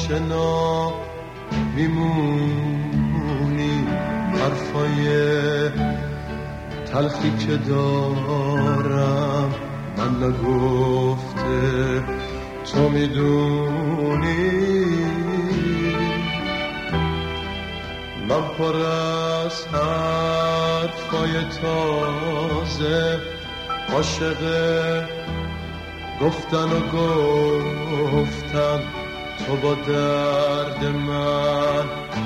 آشنا میمونی، حرفای تلخی که دارم من نگفته تو میدونی. من پر از حرفای تازه، عاشق گفتن و گفتن، تو با درد من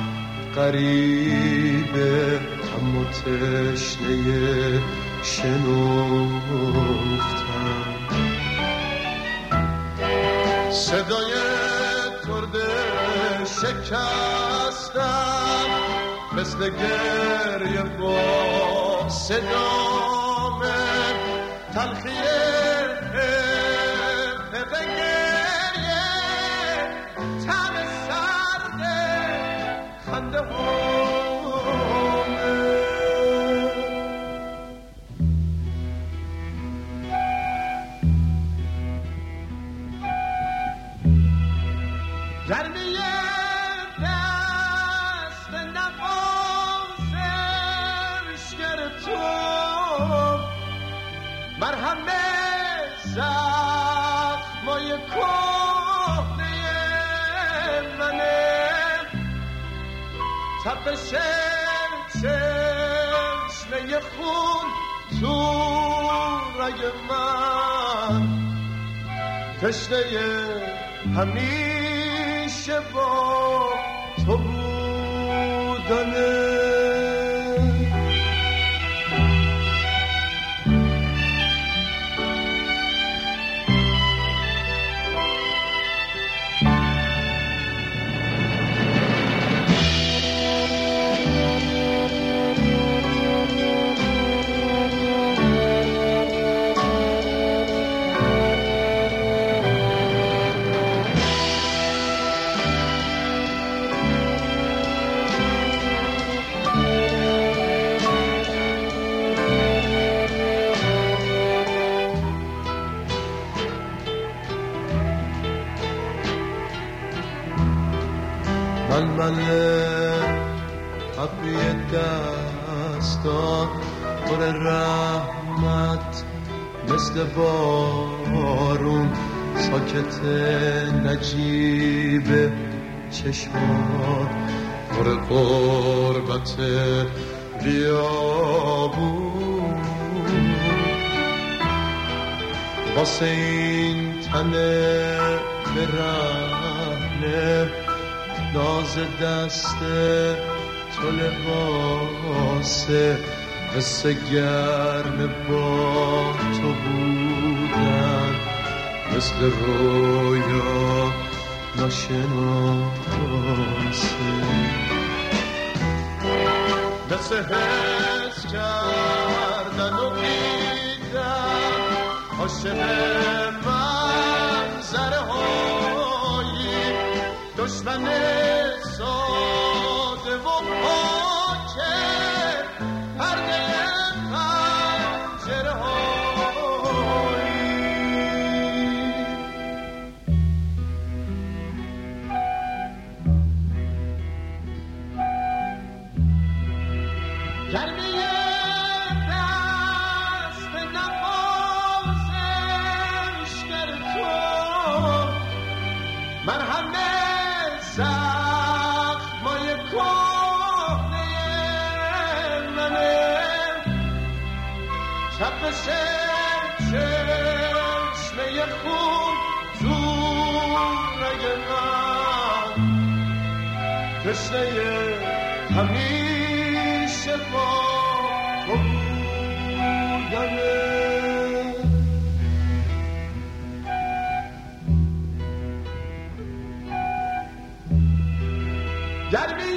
غریبه اما تشنه شنفتن. صدای ترده شکستم مثل گریه با صدامه، تلخیه گریه تم سرده خنده همه. گرمی دست نوازشگر تو مرهم زخمای کهنه منه، تپش چشمه خون تو رگ من، تشنه همیشه با تو بودنه. ململه ابری دستان پر رحمت مثل بارون، ساکت نجیب چشمان پر قربت بیابون. واسه این تنه برهنه ناز دست تو لباسه، قصه گرم با تو بودن مثل رویا ناشناسه، مثل حس کردن و دیدن عاشق منظره هایی، دشمن ساده و پاکه پرده پنجره هایی. گرمی دست نوازشگر تو مرهم زخمای کهنه منه، تپش چشمه خون تو رگ من، تشنه همیشه با تو بودنه. گرمی